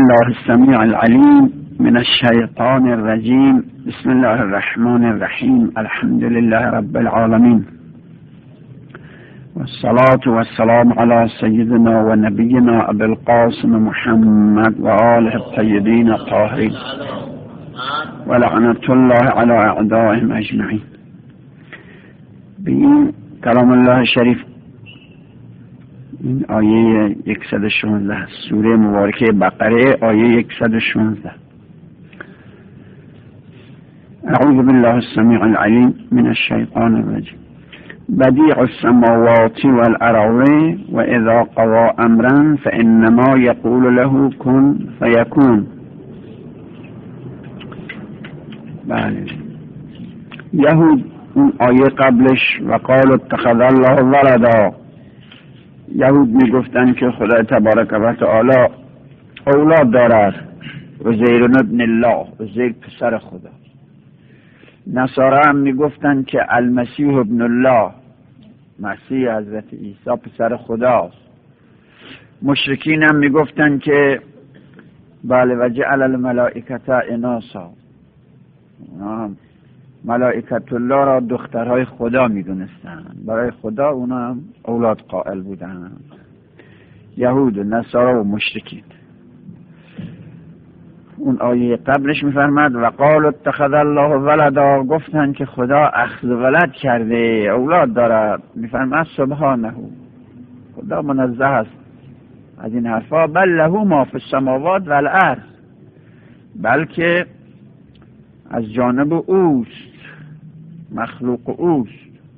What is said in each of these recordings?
بالله السميع العليم من الشيطان الرجيم. بسم الله الرحمن الرحيم. الحمد لله رب العالمين، والصلاة والسلام على سيدنا ونبينا أبي القاسم محمد وآله الطيبين الطاهرين، ولعنة الله على أعدائهم أجمعين. بین کلام الله شریف، این آیه 116 سوره مبارکه بقره، آیه 116. اعوذ بالله السميع العليم من الشيطان الرجيم. بديع السماوات والأرض وإذا قضى أمرا فإنما يقول له كن فيكون. بله، یهود اون آیه قبلش و قال اتخذ الله ولدا، یهود میگفتن که خدا تبارک و تعالی اولاد دارد، عزیر ابن الله، عزیر پسر خدا. نصارا هم میگفتن که المسیح ابن الله، مسیح حضرت عیسی پسر خداست. مشرکین هم میگفتن که بله و جعل الملائکه اناثا، ملائکت الله را دخترهای خدا میدونستند، برای خدا اونا هم اولاد قائل بودند، یهود و نصارا و مشرکین. اون آیه قبلش میفرماد و قال اتخذ الله ولدا، گفتن که خدا اخذ ولد کرده، اولاد دارد. میفرماد سبحانه، خدا منزه است از این حرفا. بل له ما فی السماوات والارض، بلکه از جانب اوست، مخلوق اوست.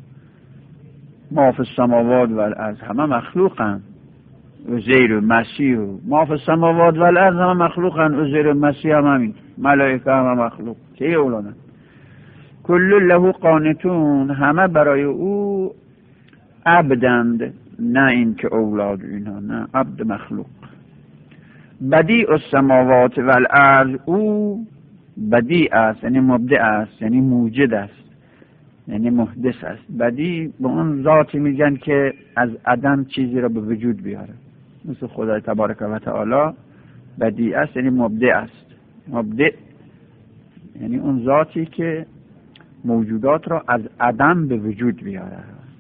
ما فی السماوات والارض، همه مخلوقن، عزیر و مسیح و ما فی السماوات والارض همه مخلوقن، عزیر و مسیح هم همین، ملائکه همه مخلوق، که اولادن. کل له قانتون، همه برای او عبدند، نه این که اولاد اینا، نه، عبد مخلوق. بدیع السماوات والارض، او بدیع است، یعنی مبدع است، یعنی موجد است، یعنی محدث است. بدیع به اون ذاتی میگن که از عدم چیزی را به وجود بیاره، مثل خدای تبارک و تعالی بدیع است، یعنی مبدع است. مبدع یعنی اون ذاتی که موجودات را از عدم به وجود بیاره.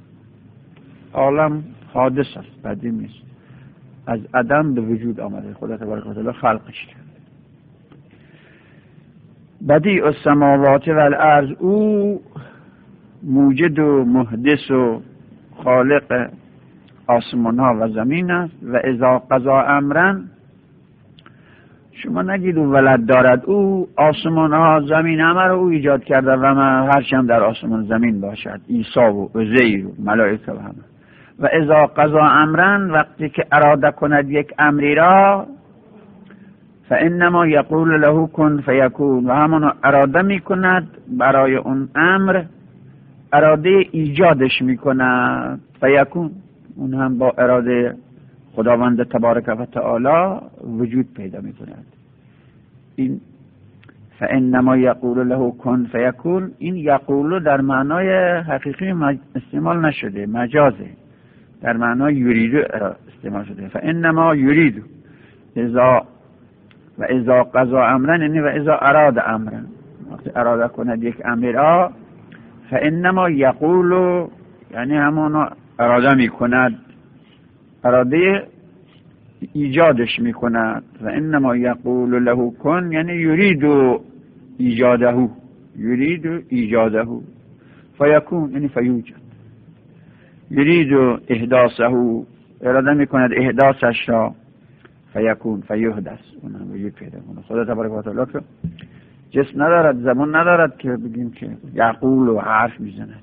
عالم حادث است، بدیع نیست، از عدم به وجود آمده، خدای تبارک و تعالی خلقش کرد. بدیع السماوات والارض، او موجد و محدث و خالق آسمان ها و زمین است. و اذا قضا امرا، شما نگید او ولد دارد، او آسمان ها زمین همه رو او ایجاد کرده و هرچند در آسمان زمین باشد، عیسی و عزیر و ملائکه و همه. و اذا قضا امرا، وقتی که اراده کند یک امری را، فانما یقول له کن فیکون، و همان اراده میکند برای اون امر، اراده ایجادش میکند، فیکون، اون هم با اراده خداوند تبارک و تعالی وجود پیدا میکند. این فانما یقول له کن فیکون، این یقول در معنای حقیقی استعمال نشده، مجازه، در معنای یرید استعمال شده. فانما یرید، و اذا قضا امرا، یعنی و اذا اراد امرا، وقتی اراده کند یک امر را، فانما یقول، یعنی همانا اراده میکند، اراده ایجادش میکند. و انما یقول له کن، یعنی یرید ایجاده، یرید ایجاده، فیکون یعنی فیوجد. یرید احداثه، اراده میکند احداثش را، فیکون فیحدث، اونم وجود پیدا کنه. خدا تبارک و تعالی که جسم ندارد، زمان ندارد که بگیم که یقول و حرف میزند.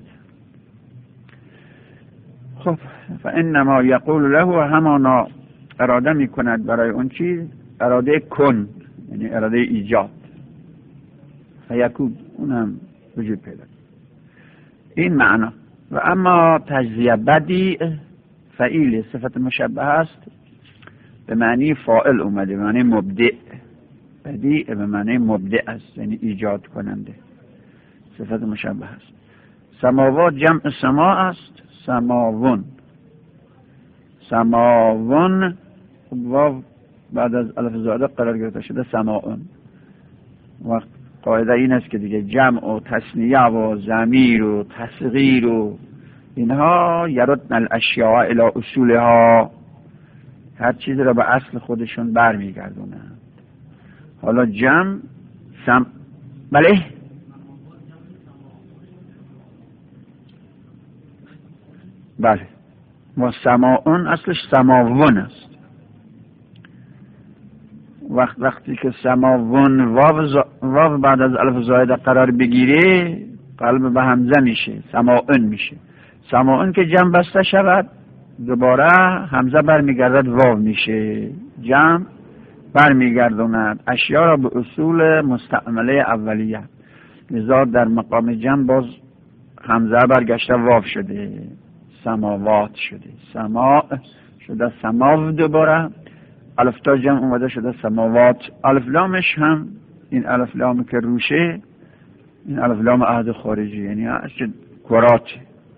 خب فانما یقول له، همانا اراده میکند برای اون چیز، اراده کن یعنی اراده ایجاد، فیکون اونم وجود پیدا. این معنا. و اما تجزیه بدیع، فعیل صفت مشبه است، به معنی فاعل اومده، به معنی مبدع. بدیع به معنی مبدع است، یعنی ایجاد کننده، صفت مشبه است. سماوات جمع سما است، سماون، سماون واو بعد از الف زائده قرار گرفته شده سماعون. وقت قاعده این است که دیگه جمع و تثنیه و ضمیر و تصغیر و اینها یردن الاشیاء الی اصولها، هر چیزی را به اصل خودشون برمیگردونند. حالا جمع بله بله و سماعون اصلش سماون است. وقتی که سماون واو بعد از الف زائده قرار بگیره قلب به همزه میشه، سماعون میشه. سماعون که جمع بسته شود دوباره همزه برمیگردد واو میشه، جمع برمیگردوند اشیا را به اصول مستعمله اولیه. لذا در مقام جمع باز همزه برگشته واو شده، سماوات شده، سماع شده سماو، دوباره الف تا جمع اومده شده سماوات. الف لامش هم این الف لام که روشه این الف لام عهد خارجی، یعنی کرات.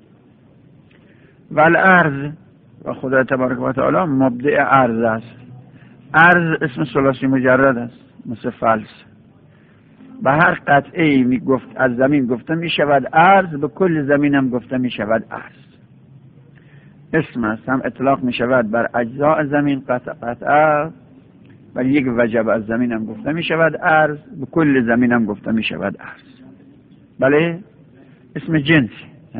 و الارض و خدا تبارک و تعالی مبدع ارض است. ارض اسم ثلاثی مجرد است مثل فلس. به هر قطعه می گفت از زمین گفته می شود ارض، به کل زمین هم گفته می شود ارض. اسم است، هم اطلاق می شود بر اجزاء زمین قطعه، بر یک وجب از زمین هم گفته می شود ارض، به کل زمین هم گفته می شود ارض. بله اسم جنس.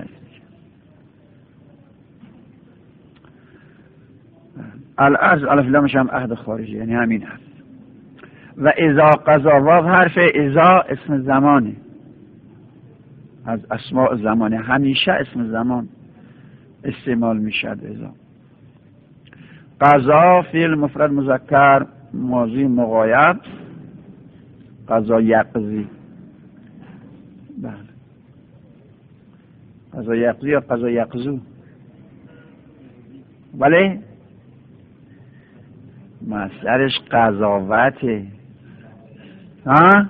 الارض الف لامش هم عهد خارجی، یعنی همین هست. و اذا قضا، واو حرف اذا اسم زمانه، از اسماء زمانه، همیشه اسم زمان استعمال میشد. اذا قضا فعل مفرد مذکر ماضی مغایب، قضا یقضی. بله قضا یقضی یا قضا یقضو. بله مصدرش قضاوته. ها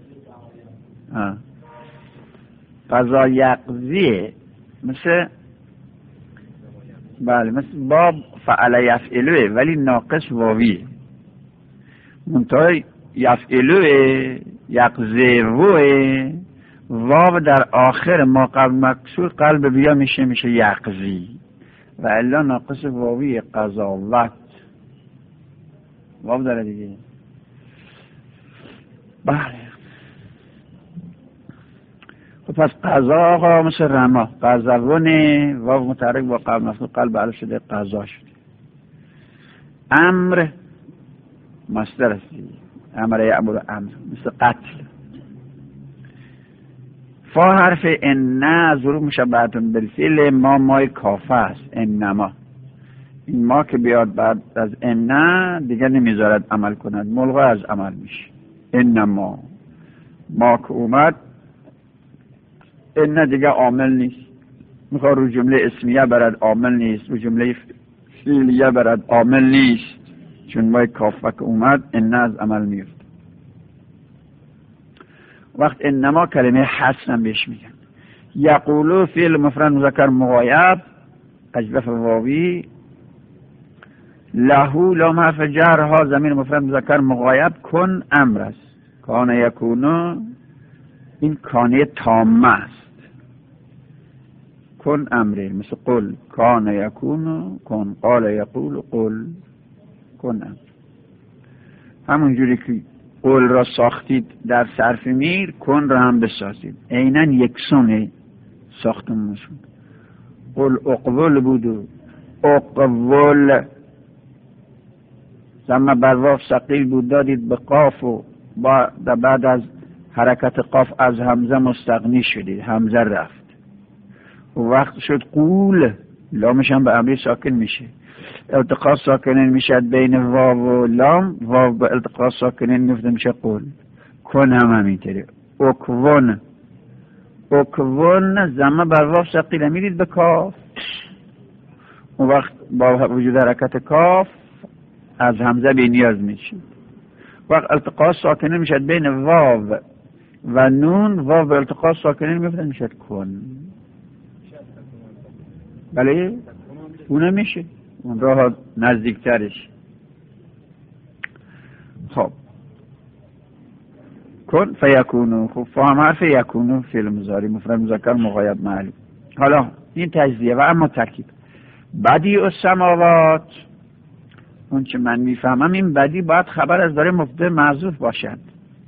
قضا یقضیه، مثل بله مثل باب فعل یفعلوه ولی ناقص واویه. منتهای یفعلوه یقضیوه، واو در آخر ما قبل مکسور قلب بیا میشه یقضی، و الا ناقص واویه قضاوت، واو داره دیگه. بله خب پس قضا آقا مثل رما، قضاونه، واو متحرک با قلب مفتوح قلب علف شده قضا شده. امر مصدر است، امر یأمر امر، مثل قتل. فا حرف ان ظروف مشبهتون بالفعل، ما مای کافه است. انما این ما که بیاد بعد از ان دیگه نمیذارد عمل کند، ملغا از عمل میشه. انما ما که اومد ان دیگه عامل نیست، میخواد رو جمله اسمیه برد عامل نیست، رو جمله فعلیه برد عامل نیست، چون ما کافه که اومد ان از عمل میفت. وقت انما کلمه حسن بهش میگن. یقولو فعل مفرد مذکر مغایب اجوف واوی، لهو لام حرف جر، ها ضمیر مفرد مذکر مغایب، کن امر است. کان یکونو این کانه تامه است، کن امره، مثل قل کان یکونو کن، قال یقول قل کن امر. همون جوری که قل را ساختید در صرف میر، کن را هم بسازید، عیناً یکسونه ساختمونشون. قل اقول بودو اقول، زمه بر واو ثقیل بود دادید به قاف و بعد از حرکت قاف از همزه مستغنی شدید، همزه رفت و وقت شد قول، لامش هم به امری ساکن میشه، التقاء ساکنین میشد بین واو و لام، واو به التقاء ساکنین میفته میشه قول. کن هم همینطوری، اکون اکون زمه بر واو ثقیل میدید به کاف، اون وقت با وجود حرکت کاف از همزه بی نیاز میشید. وقت التقاء ساکنین میشد بین واو و نون، واو به التقاء ساکنین میفته میشد کن. بله اونم میشه، اون راه نزدیکترش. کن فیکونو. خب فا هم حرف یکونو فعل مضارع مفرد مذکر مغایب معلوم. حالا این تجزیه و اما ترکیب بدیع السماوات، اون چه من میفهمم این بدی باید خبر از داره مبتدا محذوف باشد،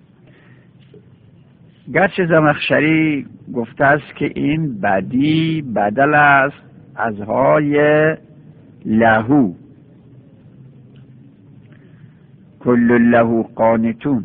گرچه زمخشری گفته است که این بدی بدل است از های لهو، کل له قانتون.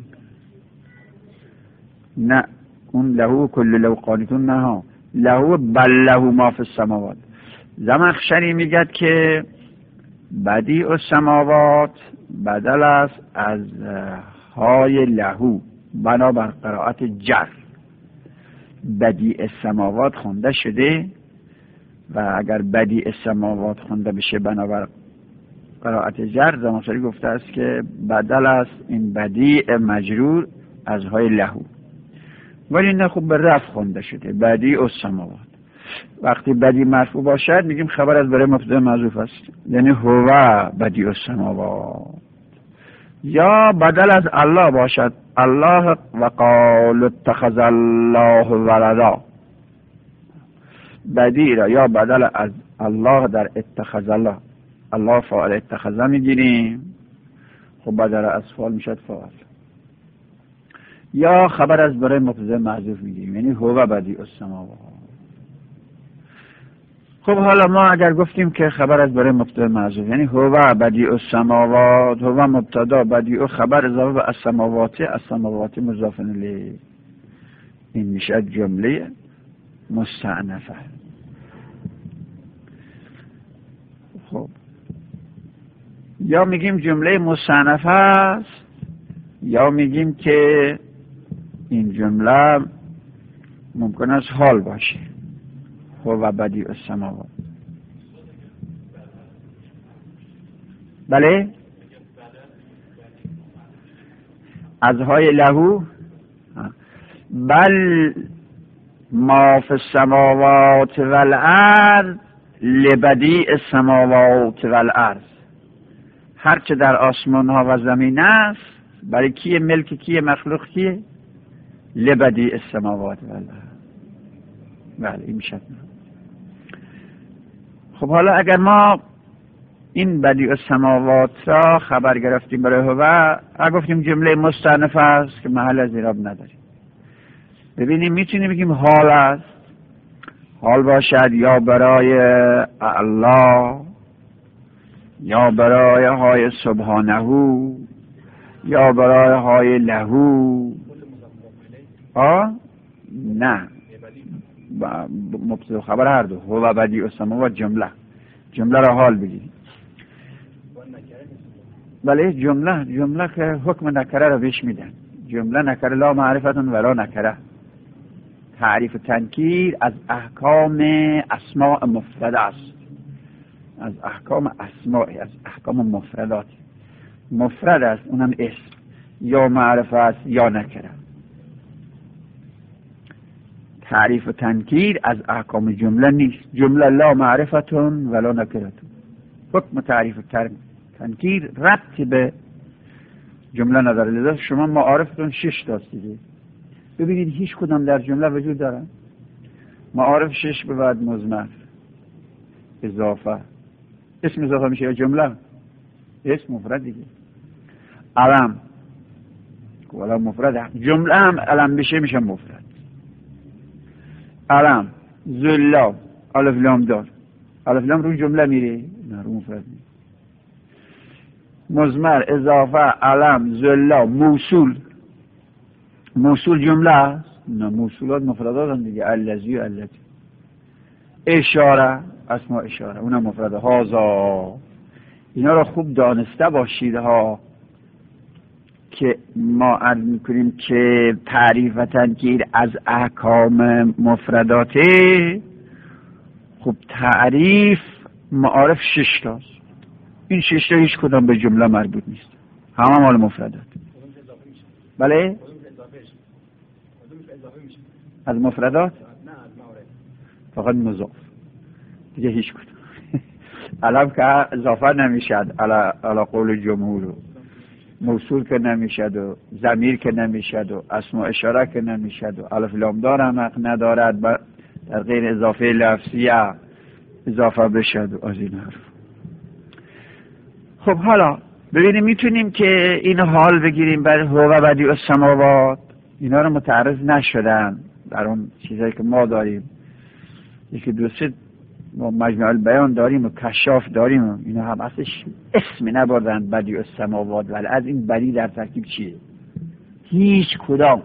نه اون لهو کل له قانتون نه ها، لهو بل له ما فی السماوات. زمخشری میگد که بدیع السماوات بدل است از های لهو بنابر قرائت جر. بدیع السماوات خونده شده و اگر بدیع السماوات خونده بشه بنابر قرائت جر، زمخشری گفته است که بدل است این بدیع مجرور از های لهو، ولی نه خوب به رفع خونده شده بدیع السماوات. وقتی بدیع مرفوع باشد میگیم خبر از برای مبتدا محذوف است، یعنی هو بدیع السماوات. یا بدل از الله باشد، الله و قال اتخذ الله ولدا. بدیع را یا بدل از الله در اتخذ الله، الله فاعل اتخذ میگیریم، خب بدل از فاعل میشد فاعل. یا خبر از برای مبتدا محذوف میگیریم، یعنی هو بدیع السماوات. خب حالا ما اگر گفتیم که خبر از برای مبتدا محذوف یعنی هو بدیع السماوات، هو مبتدا بدیع خبر اضافه به السماوات، السماوات مضاف الیه، این میشه جمله مستأنفه. خب یا میگیم جمله مستأنفه است، یا میگیم که این جمله ممکن است حال باشه، هو بدیع السماوات. بله از های لهو، بل ما فی السماوات والارض لبدیع السماوات والارض. هرچه در آسمان ها و زمین است برای کیه؟ ملک کیه؟ مخلوق کیه؟ لبدیع السماوات والارض. بله این میشه. خب حالا اگر ما این بدیع السماوات را خبر گرفتیم برای هو، اگر گفتیم جمله مستأنفه است که محل از اعراب نداریم، ببینیم میتونیم بگیم حال است، حال باشد یا برای الله، یا برای های سبحانه، یا برای های لهو. نه مبتدا خبر هر دو، هو بدیع السماوات جمله را حال بگیریم. بله جمله که حکم نکره را بهش میدن، جمله نکره لا معرفتون ولا نکره. تعریف تنکیر از احکام اسماء مفرده است، از احکام اسماء، از احکام مفردات. مفرد است اونم اسم، یا معرفه است یا نکره. تعریف تنکیر از احکام جمله نیست، جمله لا معرفتون ولا نکرتون. حکم تعریف تنکیر ربطی به جمله نداره، لذا شما معارفتون 6 تاست دیگه. ببینید هیچ کدام در جمله وجود داره؟ معارف 6 به بعد مضمر، اضافه، اسم اضافه میشه یا جمله؟ اسم مفرد دیگه. علم ولا مفرد، جمله هم علم بشه میشه مفرد. علم، ذلا، الف لام دار، الف لام رو جمله میره؟ نه رو مفرد میره. مضمر، اضافه، علم، ذلا، موصول جمله است؟ نه موصولات مفردات هم دیگه، الذی و التی. اشاره، اسماء اشاره اونم مفرده. هازا، اینا رو خوب دانسته باشید ها که ما عرض میکنیم که تعریف و تنکیر از احکام مفرداته. خب تعریف معارف 6 تاست، این 6 تا هیچ کدام به جمله مربوط نیست، همه مال مفردات. بله از مفردات فقط مضاف دیگه هیچ کدام. علم که اضافه نمیشد علی قول جمهور. موصول که نمیشد و ضمیر که نمیشد و اسم و اشاره که نمیشد و الف لام دار هم حق ندارد در غیر اضافه لفظیه اضافه بشد و از این حرف. خب حالا ببینیم میتونیم که این حال بگیریم بر هو بدیع السماوات. اینا رو متعرض نشدن در اون چیزایی که ما داریم، یکی دو سه ما مجموع البیان داریم و کشاف داریم و اینا هم اصلش اسمی نبردن بدیع السماوات، ولی از این بدیع در ترکیب چیه؟ هیچ کدام.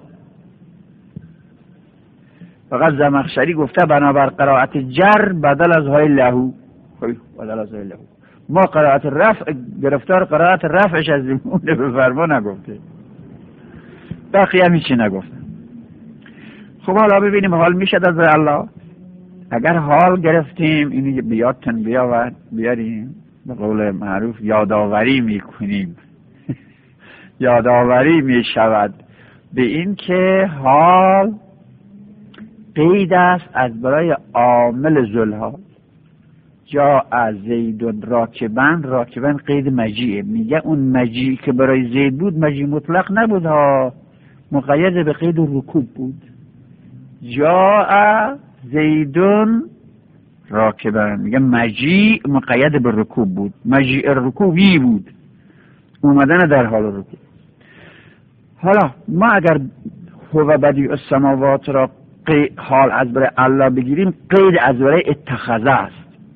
فقط زمخشری گفته بنابر قرائت جر بدل از های لهو. بدل از های لهو ما قرائت رفع گرفتار قرائت رفعش از لیمونه به فرما نگفته، بقیه هم هیچی نگفته. خب حالا ببینیم حال میشد از الله. اگر حال گرفتیم اینو بیادتن بیاریم به قول معروف یادآوری میکنیم یادآوری میشود به این که حال قید است از برای عامل ذوالحال. جا از زید راکبن قید مجیعه، میگه اون مجیع که برای زید بود مجیع مطلق نبود ها، مقید به قید رکوب بود. جا زیدون راکبن میگه مجیع مقید به رکوب بود، مجیع رکوبی بود، اومدن در حال رکوب. حالا ما اگر هو بدیع السماوات را حال از برای الله بگیریم قید از برای اتخذه است.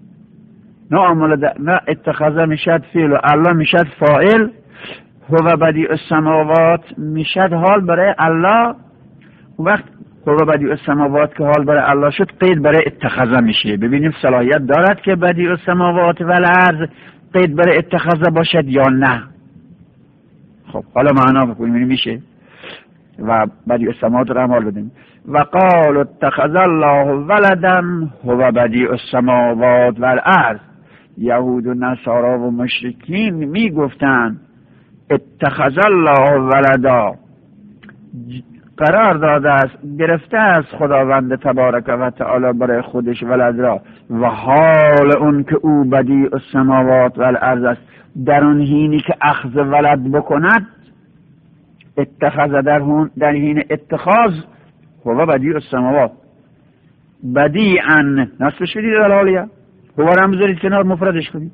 نه اتخذه میشد فعل و الله میشد فاعل. هو بدیع السماوات میشد حال برای الله. وقت هو بدیع السماوات که حال برای الله شد قید برای اتخذه میشه. ببینیم صلاحیت دارد که بدیع السماوات و الارض قید برای اتخذه باشد یا نه. خب حالا معنا بکنیم میشه و بدیع السماوات را حال بدیم. و قال اتخذ الله ولدا هو بدیع السماوات و الارض. یهود و نصارا و مشرکین میگفتند اتخذ الله ولدا، قرار داده است گرفته از خداوند تبارک و تعالی برای خودش ولد را، و حال اون که او بدیع السماوات و الارض است در اون حینی که اخذ ولد بکند. اتخذ در حین اتخاذ هو بدیع السماوات بدیعا نصفش بدید الحالیه هو رمزورید کنار مفردش کنید.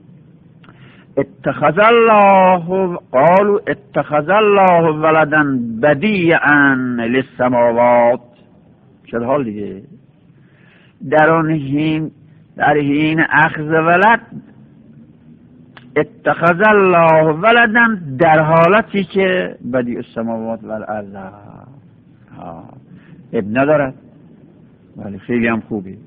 اتخذ الله قالوا اتخذ الله ولدا بدیعا للسماوات. شد حال دیگه در حین اخذ ولد اتخذ الله ولدا در حالتی که بدیع السماوات و الارض ابن ندارد، ولی خیلی هم خوبی.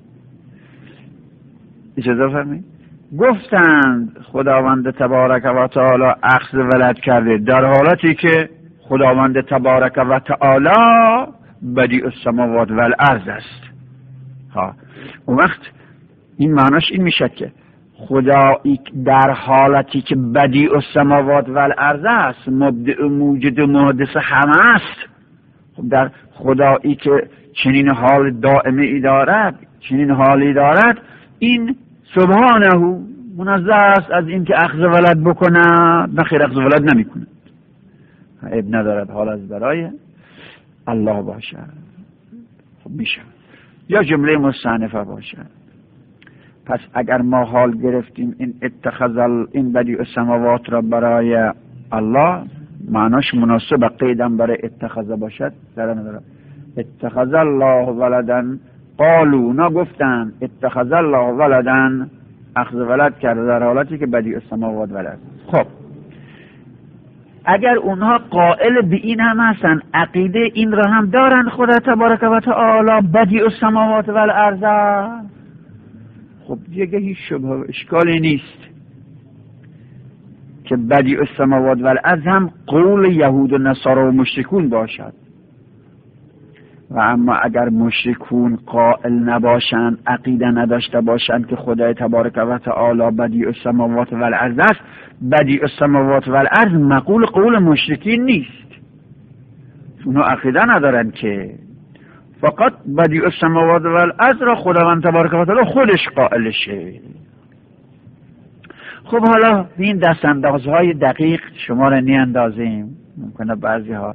اجازه فرمایید. گفتند خداوند تبارک و تعالی اخذ ولد کرده در حالتی که خداوند تبارک و تعالی بدیع السماوات و الارض است. اون وقت این معناش این میشه که خدایی در حالتی که بدیع السماوات و الارض است، مبدع موجد و محدث همه است. در خدایی که چنین حال دائمه ای دارد، چنین حالی دارد، این سبحانه منزه است از این که اخذ ولد بکنه. نخیر اخذ ولد نمی کنه، اب ندارد حال از برای الله باشد. خب میشه یا جمله مستأنفه باشد. پس اگر ما حال گرفتیم این اتخذ این بدیع السماوات را برای الله، معناش مناسب قیدم برای اتخذ باشد در نداره. اتخذ الله ولدا قالوا نگفتن اتخذ الله ولدا اخذ ولد کرده در حالتی که بدیع السماوات ولد. خب اگر اونها قائل به این هم هستن، عقیده این را هم دارن خدا تبارک و تعالی بدیع السماوات و الارض، خب دیگه هیچ شبه اشکالی نیست که بدیع السماوات و الارض هم قول یهود و نصارا و مشرکون باشد. و اما اگر مشرکون قائل نباشند، عقیده نداشته باشند که خدای تبارک و تعالی بدیع السماوات و الارض است، بدیع السماوات و الارض مقول قول مشرکین نیست. اونا عقیده ندارن که فقط بدیع السماوات و الارض را خداوند تبارک و تعالی خودش قائلشه. خب حالا این دست اندازهای دقیق شما را نیاندازیم، ممکنه بعضی ها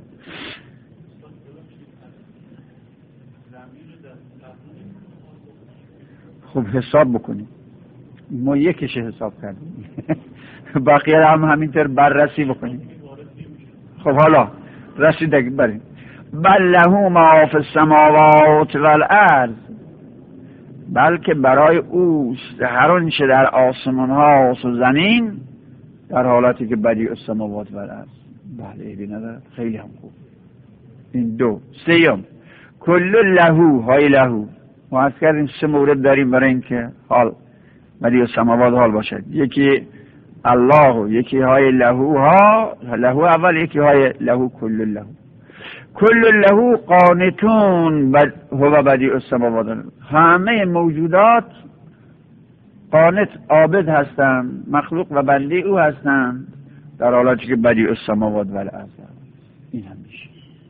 خب حساب بکنیم، ما یکیش حساب کردیم بقیه هم همینطور بررسی بکنیم. خب حالا رسیدگی بریم. بل له ما فی السماوات والارض، بلکه برای اوست هر آنچه در آسمان ها و زمین، در حالتی که بدیع السماوات والارض. بله عیبی نداره، خیلی هم خوب. این دو. سیوم کل له، های له، ما از کردیم سه مورد داریم برای اینکه حال بدیع السماوات حال باشد. یکی الله، یکی های له ها، له اول، یکی های له کل له. کل له قانتون هو بدیع السماوات، همه موجودات قانت عابد هستند، مخلوق و بنده او هستند، در حالاتی که بدیع السماوات والارض. این هم میشه.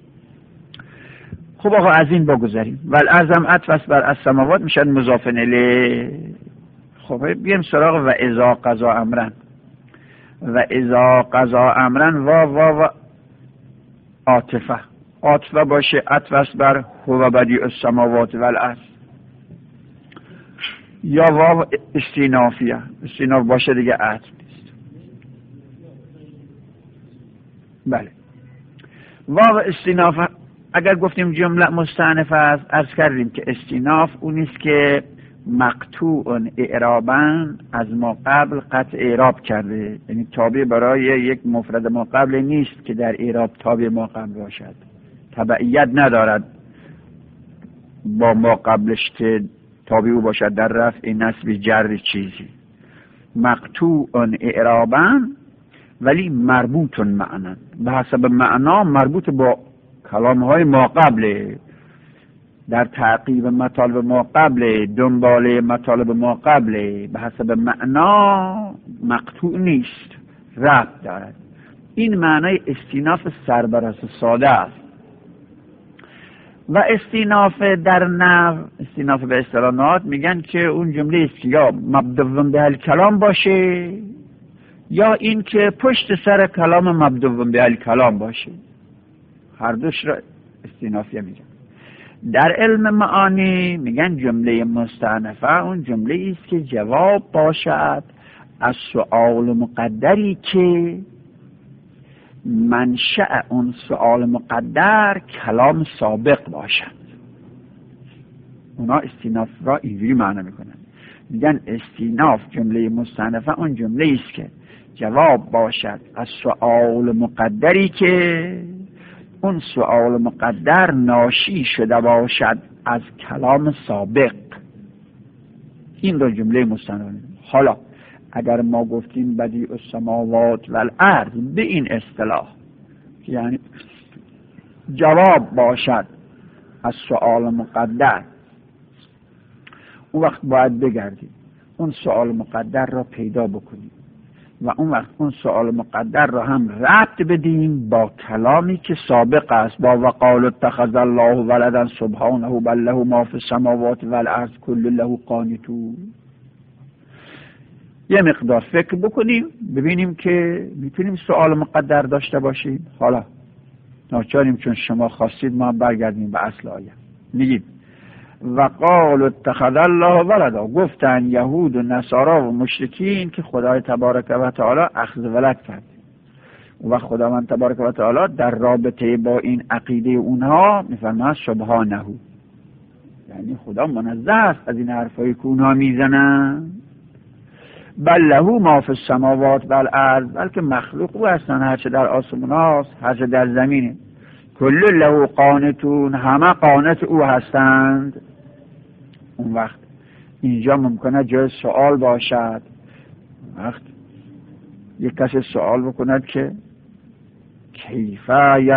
خب آقا از این بگذاریم. والارض عطف بر السماوات میشن مضاف الیه. خب بیایم سراغ و اذا قضا امرا. و اذا قضا امرا و عاطفه، عاطفه باشه عطف بر هو بدیع السماوات والارض، یا واو استینافیه، استیناف باشه دیگه عطف نیست. بله واو استیناف اگر گفتیم جمله مستأنفه است، عرض کردیم که استیناف اون است که مقطوع اعرابا از ما قبل قطع اعراب کرده، یعنی تابع برای یک مفرد ما قبل نیست که در اعراب تابع ما قبل باشد، تبعیت ندارد با ما قبلش که تابع او باشد در رفع نصب جر چیزی. مقطوع اعرابا ولی مربوط معنا، به حسب معنا مربوط با کلام های ما قبله، در تعقیب مطالب ما قبله، دنباله مطالب ما قبله، به حسب معنا مقطوع نیست، ربط دارد. این معنای استیناف سربرست ساده است. و استیناف در نحو، استیناف به اصطلاحات میگن که اون جمله است که یا مبدوم به الکلام باشه یا این که پشت سر کلام مبدوم به الکلام باشه، هر دوش را استینافیه میگن. در علم معانی میگن جمله مستأنفه اون جمله است که جواب باشد از سؤال مقدری که منشأ اون سؤال مقدر کلام سابق باشد. اونا استیناف را اینجوری معنی میکنن، میگن استیناف جمله مستأنفه اون جمله است که جواب باشد از سؤال مقدری که اون سؤال مقدر ناشی شده باشد از کلام سابق. این رو جمله مستأنفه. حالا اگر ما گفتیم بدیع السماوات والارض به این اصطلاح، یعنی جواب باشد از سؤال مقدر، اون وقت باید بگردیم اون سؤال مقدر را پیدا بکنیم و اون وقت اون سؤال مقدر را هم ربط بدیم با کلامی که سابق است، با وقال اتخذ الله ولدا سبحانه بل له ما فی السماوات والارض کل له قانتون. یه مقدار فکر بکنیم ببینیم که میتونیم سؤال مقدر داشته باشیم. حالا ناچاریم چون شما خواستید ما برگردیم به اصل آیه. میگیم وقال اتخذ الله ولدا، گفتن یهود و نصارا و مشرکین که خدای تبارک و تعالی اخذ ولد کرد. و خداوند تبارک و تعالی در رابطه با این عقیده اونها میفرماید سبحانه، یعنی خدا منزه است از این حرفایی که اونها میزنن. بل له ما فی السماوات والارض، بلکه مخلوق او هستن، هرچه در آسمان هاست هرچه در زمینه. کل له قانتون، همه قانت او هستند. اون وقت اینجا ممکنه جای سوال باشد، وقت یک کسی سوال بکند که کیف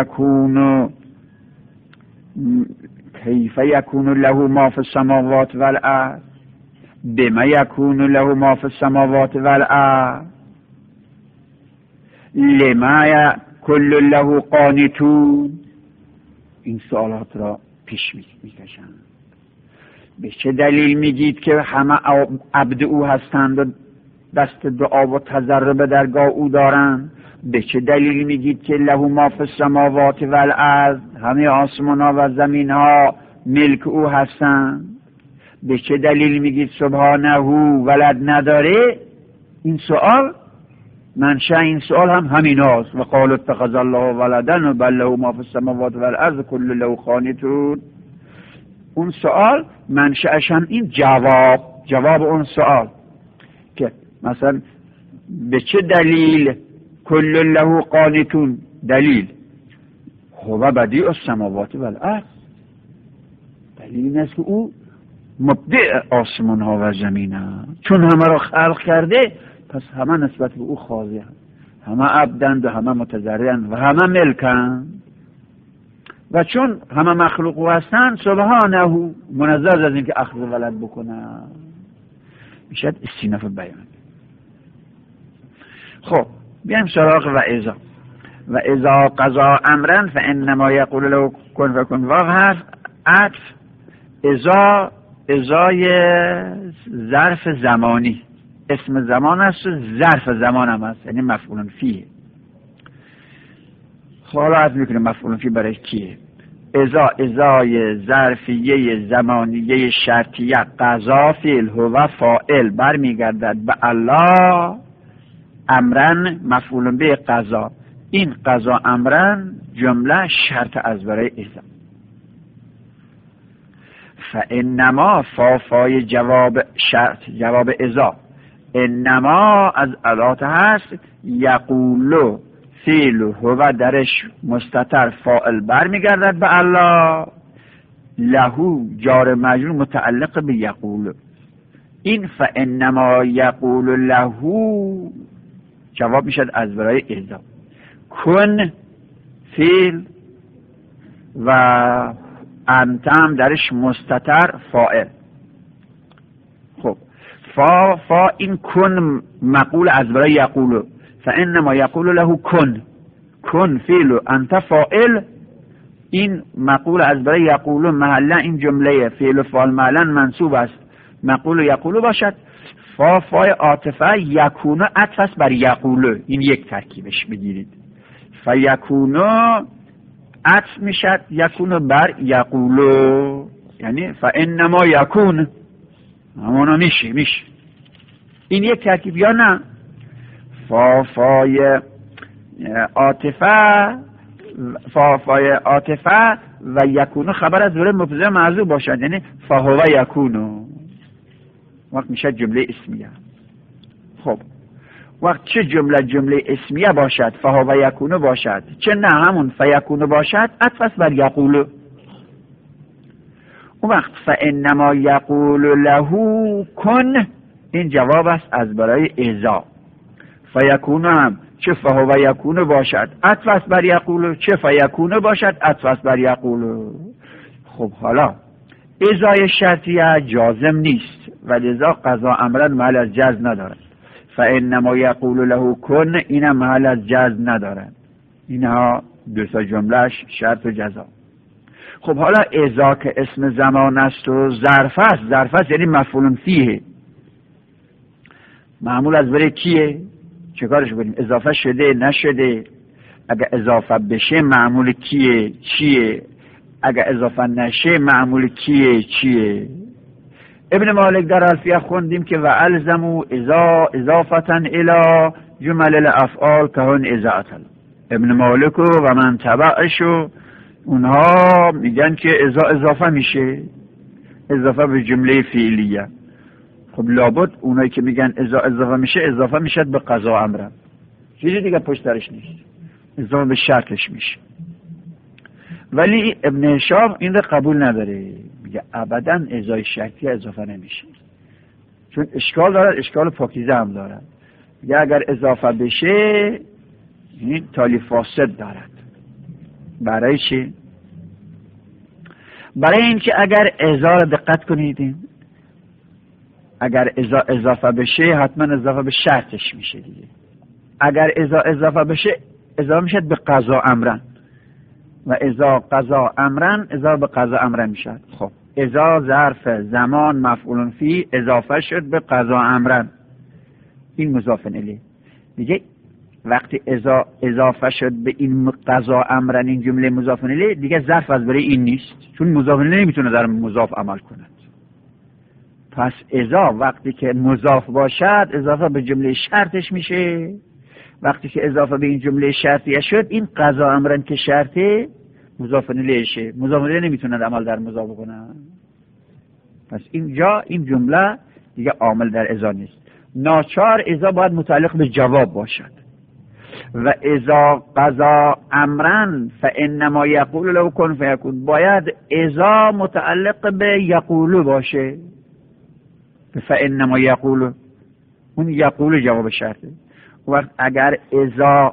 یکون له ما فی السماوات والارض، بما یکون له ما فی السماوات والارض، لما کل له قانتون. این سوالات را پیش میکشند. به چه دلیل میگید که همه عبد او هستند و دست دعا و تضرع به درگاه او دارن؟ به چه دلیل میگید که له ما فی السماوات و الارض، همه آسمان ها و زمین ها ملک او هستن؟ به چه دلیل میگید سبحانه ولد نداره؟ این سوال، منشأ این سوال هم همین هاست. و قالوا اتخذ الله ولدا بل له ما فی السماوات و الارض کل له قانتون. اون سوال منشأش هم این جواب اون سوال که مثلا به چه دلیل کل له قانتون؟ دلیل هو بدیع السماوات و الارض، دلیل این است که او مبدع آسمان ها و زمین ها، چون همه را خلق کرده پس همه نسبت به او خاضع، همه عبدند و همه متضرعند و همه ملکند، و چون همه مخلوق او هستند سبحانه منزه از این که اخذ ولد بکنن. میشد استیناف بیان. خب بیایم سراغ و اذا قضا امرا فانما یقول له کن فکن. واقع هست عطف ازای ظرف زمانی، اسم زمان است و ظرف زمان هم است، یعنی مفعول فیه. حالا عرض میکنیم مفعول فیه برای کیه؟ ازای ظرفیه زمانیه شرطیه قضا فعل هو فاعل برمیگردد به الله، امرن مفعول به قضا. این قضا امرن جمله شرط از برای ازا. فانما فای جواب شرط، جواب ازا. انما از علات هست، یقولو فعل هو درش مستتر فاعل برمیگردد به الله، لهو جار مجرور متعلق به یقولو. این فانما یقول لهو جواب میشد از برای ازا. کن فعل و انتم درش مستتر فاعل. خب فا این کن مقول از برای یقولو، فانما یقول له کن فعل و انت فاعل. این مقول از برای یقولو محلا این جمله فعل و فاعل محلا منصوب است، مقول یقولو باشد. فای عاطفه یکونو عطف است بر یقولو، این یک ترکیبش بگیرید. فیکونو عطف میشد یکونو بر یقولو، یعنی فانما یکون همونا میشه. این یک ترکیب یا نه؟ فای عاطفه و یکونو خبر از دوره مبتدا محذوف باشد، یعنی فهو یکونو، وقت میشه جمله اسمیه. خب وقت چه جمله اسمیه باشد فهو یکونو باشد، چه نه همون فیکونو باشد عطف است بر یقولو. اون وقت فانما یقول له کن این جواب است از برای ازا. فیکونو هم چه فهو یکونو باشد عطف است بر یقولو، چه فیکونو باشد عطف است بر یقولو. خب حالا ازای شرطیه جازم نیست و لذا قضا امرن محل از جزم ندارد. فانما یقول له کن اینم محل از جزم ندارد. اینها دو تا جملهش شرط و جزا. خب حالا ازا که اسم زمان است و ظرف است یعنی مفعول فیه، معمول از برای کیه؟ چه کارش کنیم؟ اضافه شده نشده؟ اگه اضافه بشه معمول کیه؟ چیه؟ اگه اضافه نشه معمول کیه؟ چیه؟ ابن مالک در الفیه خوندیم که و الزمو اضافتن الی جمل الافعال که هن ازاعتل. ابن مالک و من تبعشو اونها میگن که اضافه میشه، اضافه به جمله فعلیه. خب لابد اونایی که میگن اضافه میشه، اضافه میشد به قضا امرم، چیزی دیگه پشترش نیست، اضافه به شرطش میشه. ولی ابن هشام این رو قبول نداره، میگه ابدا ازای شرطی اضافه نمیشه، چون اشکال دارد، اشکال پاکیزه هم دارد. میگه اگر اضافه بشه این تالی فاسد دارد. برای چی؟ برای اینکه اگر ازا رو دقت کنید، اگر اضافه بشه حتما اضافه به شرطش میشه دیگه. اگر اضافه بشه اضافه میشه به قضا امرن، و ازا قضا امرن اضافه به قضا امرن میشه. خب ازا ظرف زمان مفعول فی اضافه شد به قضا امرن، این مضاف الیه. دیگه وقتی اضافه شد به این قضا امرن، این جمله مضاف الیه، دیگه ظرف از برای این نیست، چون مضاف الیه نمیتونه در مضاف عمل کند. پس اذا وقتی که مضاف باشد اضافه به جمله شرطش میشه. وقتی که اضافه به این جمله شرطیه شد، این قضا امرن که شرطه مضاف الیه شه. مضاف الیه نمیتونه عمل در مضاف کنه. پس اینجا این جمله دیگه عامل در اذا نیست. ناچار اذا باید متعلق به جواب باشد. و اذا قضا امرن فانما یقول له کن فیکون، باید اذا متعلق به یقول باشه. فانما یقول، اون یقول جواب شرطه. وقت اگر اذا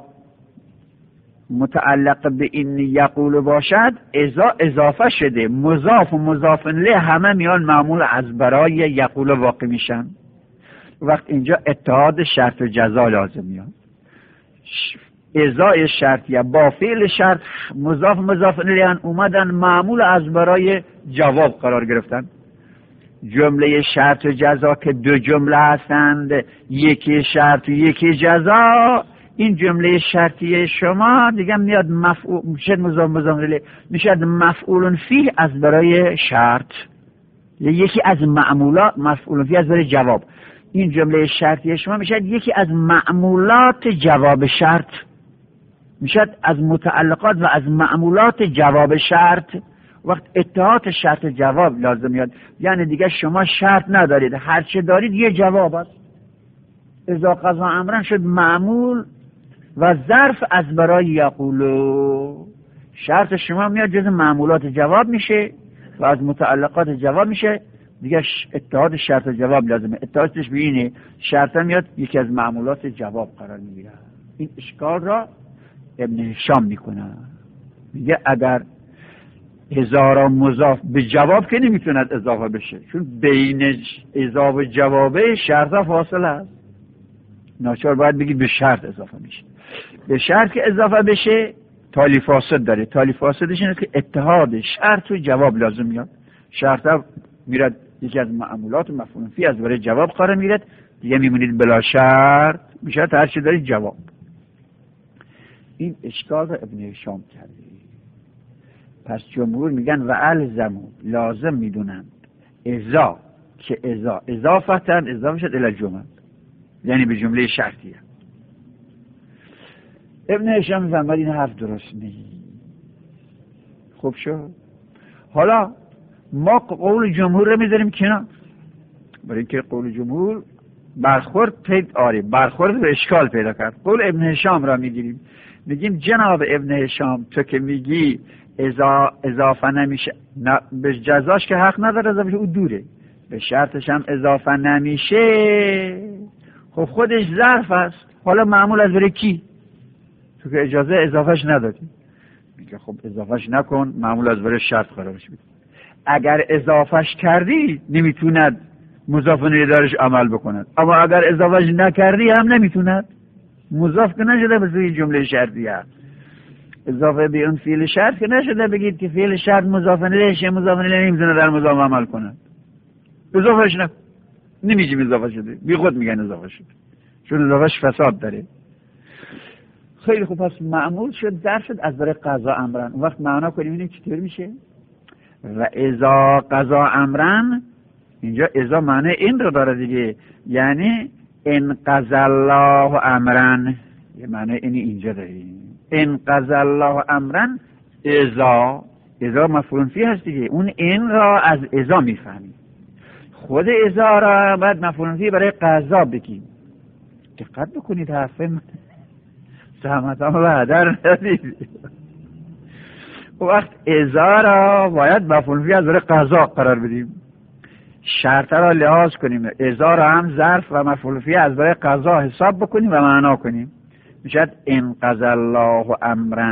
متعلق به این یقول باشد، اذا اضافه شده، مضاف و مضاف الیه همه میان معمول از برای یقول واقع میشن. وقت اینجا اتحاد شرط و جزا لازم میاد. اذا شرطیه با فعل شرط مضاف مضاف الیه اومدن معمول از برای جواب قرار گرفتن. جمله شرط و جزا که دو جمله هستند، یکی شرط و یکی جزا، این جمله شرطی شما دیگه میاد مفعول میشه، مضاف الیه میشه مفعول فیه از برای شرط، یکی از معمولات مفعول فیه از برای جواب. این جمله شرطی شما میشه یکی از معمولات جواب شرط، میشه از متعلقات و از معمولات جواب شرط. وقت اتحاد شرط جواب لازم میاد، یعنی دیگه شما شرط ندارید، هر چه دارید یه جواب است. اذا قضا امرن شد معمول و ظرف از برای یقولو. شرط شما میاد جز معمولات جواب میشه و از متعلقات جواب میشه، دیگه اتحاد شرط جواب لازمه. اتحادش به اینه شرط میاد یکی از معمولات جواب قرار میگیره. این اشکال را ابن هشام میکنه، میگه اگر اذا مضاف به جواب که نمیتوند اضافه بشه، چون بین اضافه و جوابه شرط فاصله است. ناچار باید بگید به شرط اضافه میشه. به شرط که اضافه بشه تالی فاسد داره. تالی فاسدش اینه که اتحاد شرط و جواب لازم میاد. شرط میرد یکی از معمولات مفعول فی از برای جواب قرار میگیرد، دیگه میمونید بلا شرط، میشه هر چی دارید جواب. این اشکال رو ابن هشام کرده. پس جمهور میگن و الزمو، لازم میدونند اذا که اذا اضافتن اضافه شد الی جمله، یعنی به جمله شرطیه. ابن هشام میفهمد این حرف درست نیست. خوب شد. حالا ما قول جمهور رو میذاریم کنار، برای اینکه قول جمهور برخورد به اشکال پیدا کرد. قول ابن هشام را میگیریم، میگیم جناب ابن هشام تو که میگی اضافه نمیشه، به جزاش که حق نداره اضافه شه، او دوره، به شرطش هم اضافه نمیشه، خب خودش ظرف است. حالا معمول از برای کی؟ تو که اجازه اضافهش ندادی. میگه خب اضافهش نکن، معمول از برای شرط قرارش بده. اگر اضافهش کردی نمیتوند مضاف الیه دارش عمل بکند، اما اگر اضافهش نکردی هم نمیتوند. مضاف که نشده به سوی جمله شرطیه، اضافه به اون فعل شرط که نشده بگید که فعل شرط مضاف الیه، مضاف الیه نمیتونه در مضاف عمل کند. اضافهش نمیگیم اضافه شده، بی خود میگن اضافه شده، چون اضافهش فساد داره. خیلی خوب، پس معمول شد، در شد از برای قضا امرن. اون وقت معنا کنیم اینه چطور میشه؟ و اذا قضا امرن، اینجا اذا معنی این رو داره دیگه، یعنی ان قضا الله امرن، یه معنی اینجا داریم. ان قضا الله امرن، اذا مفعول فیه هست دیگه، اون این را از اذا میفهمیم. خود اذا را بعد مفعول فیه برای قضا بگیم. دقت بکنید حرفم زحمتم رو هدر ندید. وقت اذا را باید مفعول فیه از برای قضا قرار بدیم، شرط را لحاظ کنیم، اذا را هم ظرف و مفعول فیه از برای قضا حساب بکنیم و معنا کنیم. میشد ان قضا الله امرا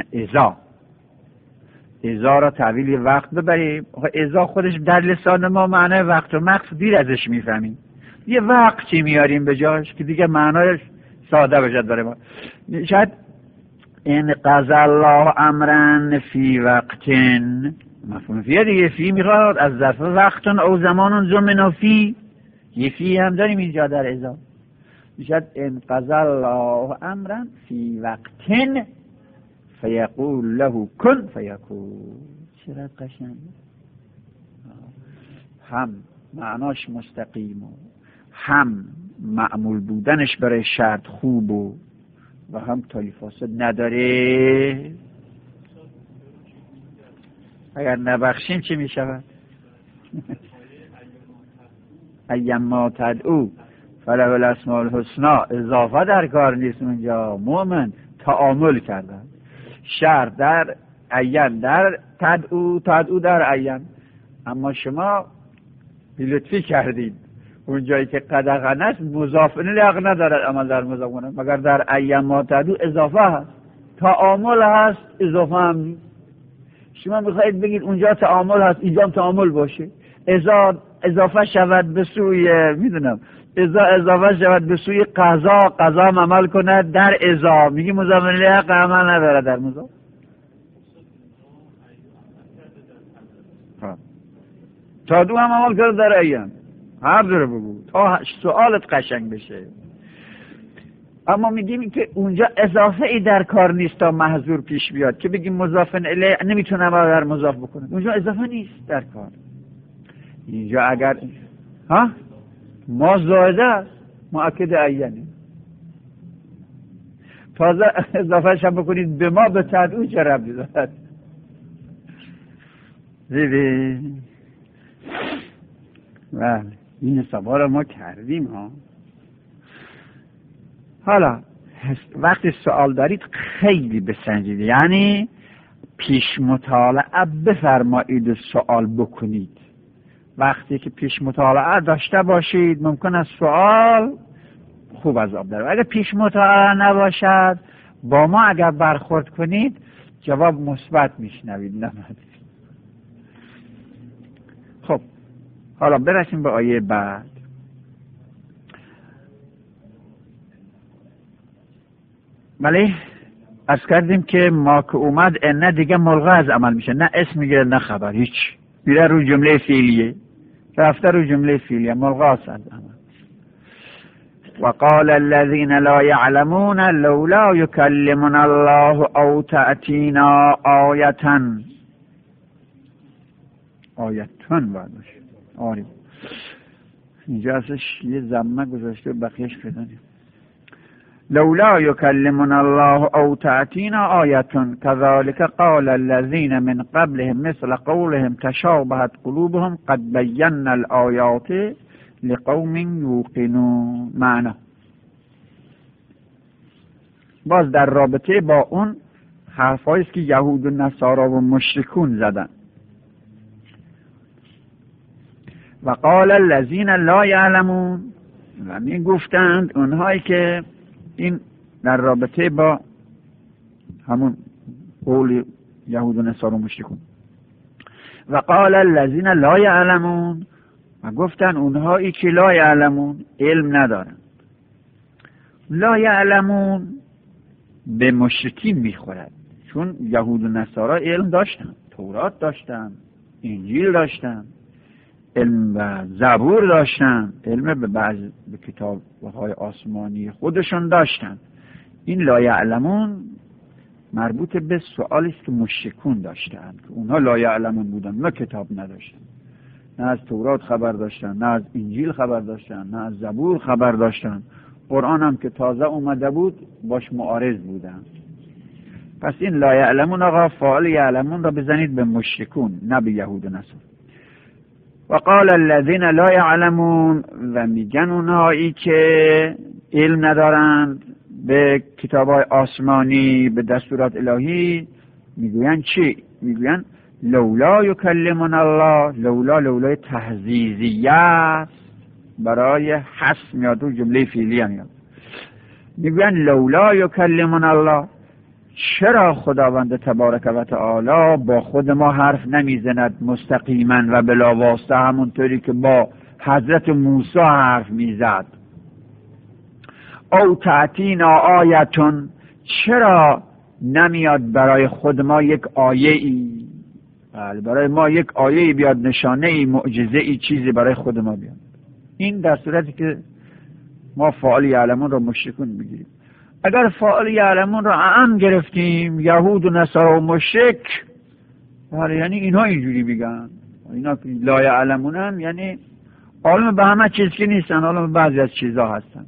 اذا را تعویل وقت ببریم. اذا خودش در لسان ما معنای وقت و مقص دیر ازش میفهمیم، یه وقتی میاریم به جاش که دیگه معنایش ساده بشد برای ما. میشد ان قضا الله امرا فی وقتن، مفهوم فیه دیگه، فی میخواد از ظرف وقتن او زمانن زمن و فی، یه فی هم داریم اینجا در اذا. میشد ان قضى الله امرا فی وقت فیقول له کن فیکون. چقدر قشنگه. هم معناش مستقیم و هم معمول بودنش برای شرط خوب و هم تالی فاسد نداره. اگر نبخشیم چی می شود؟ ایما تدعو فله الاسماء الحسنی. اضافه در کار نیست اونجا. مومن تعامل کردن. شر در عین در تدعو، تدعو در عین. اما شما بیلطفی کردید اونجایی که قدغن است مضاف الیه حق ندارد عمل در مضاف کنه، مگر در ایما تدعو اضافه هست، تعامل هست، اضافه هم نیست. شما میخواید بگید اونجا تعامل هست اینجا تعامل باشه. اضافه شود به سوی میدونم اضافه شود به سوی قضا، قضا عمل کنه در اضافه، میگی مضاف الیه حق عمل نداره در مضاف. تا دو هم عمل کرد در ایام، هر داره بگو تا سوالت قشنگ بشه. اما میگیم که اونجا اضافه ای در کار نیست تا محذور پیش بیاد که بگیم مضاف الیه نمیتونه ما در مضاف بکنه. اونجا اضافه نیست در کار. اینجا اگر ما زائده است مؤکد عینه، تازه اضافه شم بکنید به ما به تدعو چه ربطی دارد؟ دیدی؟ بله این حسابا رو ما کردیم ها. حالا وقتی سوال دارید خیلی بسنجید، یعنی پیش مطالعه بفرمایید سوال بکنید. وقتی که پیش مطالعه داشته باشید ممکن است سوال خوب از آب داره. اگر پیش مطالعه نباشد با ما اگر برخورد کنید جواب مثبت میشنوید نمید. خب حالا برسیم به آیه بعد. ولی از کردیم که ما که اومد نه دیگه ملغا از عمل میشه، نه اسم میگیره نه خبر، هیچ میره رو جمله فعلیه، رفته رو جمله فعلیه، ملغا از عمل. وقال الذين لا يعلمون لولا يكلمنا الله او تأتينا آیتن. آیتن باید آره اینجا ازش یه ضمه گذاشته بقیهش بدانیم. لولا يكلمنا الله او تأتينا آیتن كذلك قال الذين من قبلهم مثل قولهم تشابهت قلوبهم قد بينا الآيات لقوم یوقنون. معنا باز در رابطه با اون حرفایی است که یهود و نصارا و مشرکون زدن. و قال الذین لا یعلمون، و می گفتند اونهایی که این در رابطه با همون قول یهود و نصارا و مشرکون. و قال الذین لا یعلمون، و گفتن اونهایی که لا یعلمون علم ندارن. لا یعلمون به مشرکین میخورد، چون یهود و نصارا علم داشتن، تورات داشتن، انجیل داشتن، علم و زبور داشتن، علم به بعض به کتاب‌های آسمانی خودشون داشتن. این لا یعلمون مربوط به سوالی است که مشرکون داشتن که اونها لا یعلمون بودن، نه کتاب نداشتن، نه از تورات خبر داشتن، نه از انجیل خبر داشتن، نه از زبور خبر داشتن. قرآن هم که تازه اومده بود باش معارض بودن. پس این لا یعلمون آقا فاعل یعلمون را بزنید به مشرکون نه به یهود و نصارا. و قال الذین لا یعلمون، و میگن اونهایی که علم ندارند به کتاب‌های آسمانی به دستورات الهی، میگوین چی؟ میگوین لولا یکلمنا الله. لولای تهزیزیه است، برای حس میاد و جمله فعلیه میاد. میگوین لولا یکلمنا الله، چرا خداوند تبارک و تعالی با خود ما حرف نمیزند مستقیما و بلا واسطه، همونطوری که با حضرت موسی حرف میزد. او تأتینا آیتون، چرا نمیاد برای خود ما یک آیه ای، برای ما یک آیه ای بیاد، نشانه ای، معجزه ای، چیزی برای خود ما بیاد. این در صورتی که ما فاعل یعلمون رو مشرکون بگیریم. اگر فاعل یعلمون رو اعم گرفتیم، یهود و نصارا و مشرک، یعنی اینها اینجوری میگن، اینا که لا یعلمونن یعنی عالم به همه چیز که نیستن، عالم بعضی از چیزها هستن.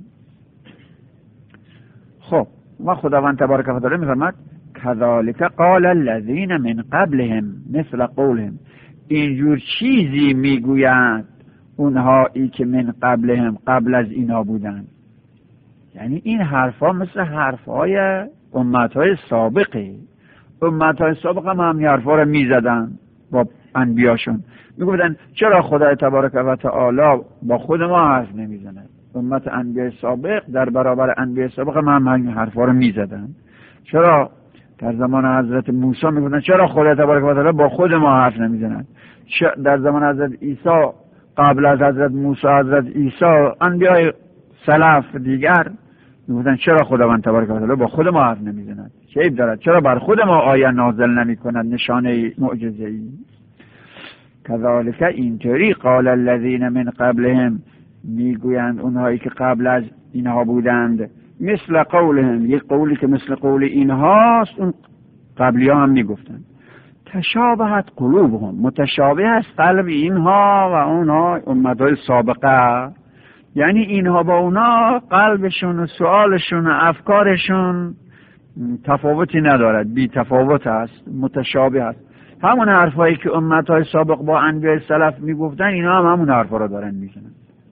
خب و خداوند تبارک و تعالی میفرماد کذالک قال الذین من قبلهم مثل قولهم، اینجور چیزی میگویند اونهایی که من قبلهم قبل از اینا بودن. یعنی این حرفا مثل حرفای امتهای سابقه. امتهای سابق هم همین حرفا رو میزدن با انبیاشون، میگفتن چرا خدای تبارک و تعالی با خود ما حرف نمیزنه؟ امت انبیای سابق در برابر انبیای سابق هم همین حرفا رو میزدن. چرا در زمان حضرت موسی میگفتن چرا خدای تبارک و تعالی با خود ما حرف نمیزنه؟ در زمان حضرت عیسی، قبل از حضرت موسی، حضرت عیسی، انبیای سلف دیگر میگفتن چرا خداوند تبارک و تعالی با خود ما حرف نمیزند؟ چه عیب دارد؟ چرا بر خود ما آیه نازل نمیکند، نشانه معجزه‌ای؟ کذالک اینطوری قال الذین من قبلهم، میگویند اونهایی که قبل از اینها بودند، مثل قولهم، یک قولی که مثل قول اینهاست، اون قبلی ها هم میگفتند. تشابهت قلوبهم، متشابه است قلب اینها و اونها امتهای سابقه، یعنی اینها با اونا قلبشون و سؤالشون و افکارشون تفاوتی ندارد، بی تفاوت است، متشابه است. همون حرفایی که امتهای سابق با انبیاء سلف میگفتن اینا هم همون حرفا رو دارن میزنن.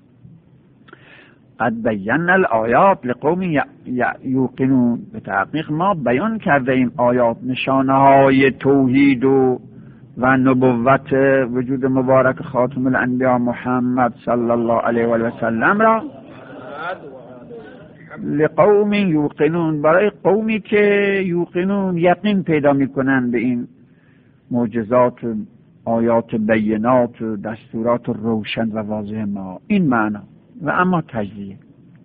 قد بینا الآیات لقوم یوقنون، به تحقیق ما بیان کرده این آیات، نشانه های توحید و نبوت وجود مبارک خاتم الانبیاء محمد صلی الله علیه و سلم را، لقوم یوقنون، برای قومی که یوقنون یقین پیدا میکنن به این معجزات، آیات بینات و دستورات روشن و واضح ما. این معنا. و اما تجزیه